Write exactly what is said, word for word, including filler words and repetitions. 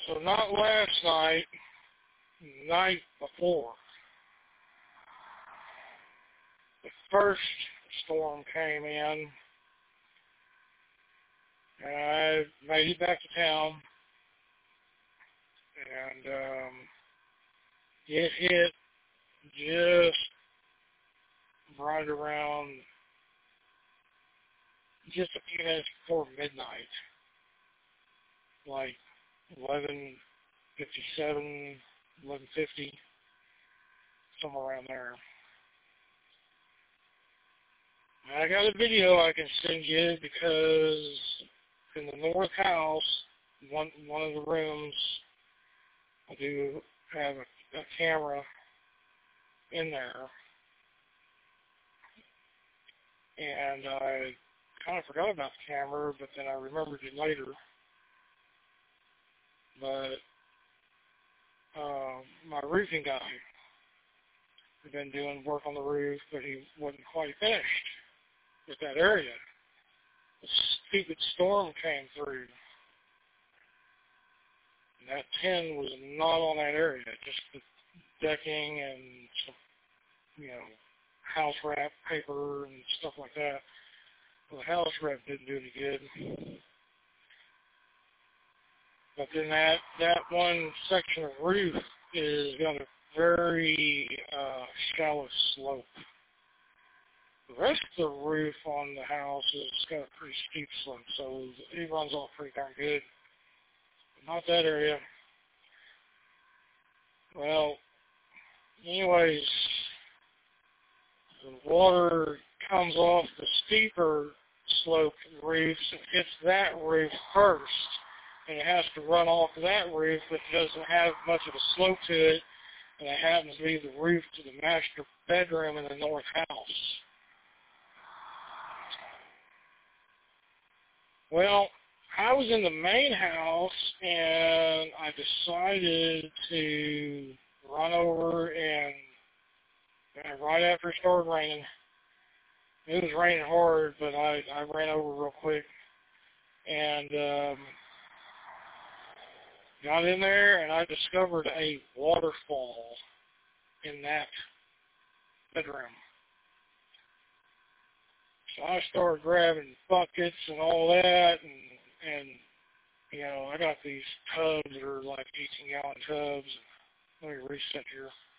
So not last night, the night before, the first storm came in, and I made it back to town, and um, it hit just right around just a few minutes before midnight, like eleven fifty-seven, eleven fifty, somewhere around there. I got a video I can send you because in the north house, one one of the rooms, I do have a, a camera in there, and I kind of forgot about the camera, but then I remembered it later. But uh, my roofing guy had been doing work on the roof, but he wasn't quite finished with that area. A stupid storm came through. And that tin was not on that area, just the decking and some, you know, house wrap paper and stuff like that. Well, the house wrap didn't do any good. But then that, that one section of roof is got a very uh, shallow slope. The rest of the roof on the house has got a pretty steep slope, so it runs off pretty darn good. But not that area. Well, anyways, the water comes off the steeper slope roofs and hits that roof first, and it has to run off that roof, but it doesn't have much of a slope to it, and it happens to be the roof to the master bedroom in the north house. Well, I was in the main house, and I decided to run over, and, and right after it started raining, it was raining hard, but I, I ran over real quick, and um, got in there, and I discovered a waterfall in that bedroom. So I started grabbing buckets and all that, and, and you know, I got these tubs that are like eighteen gallon tubs. Let me reset here.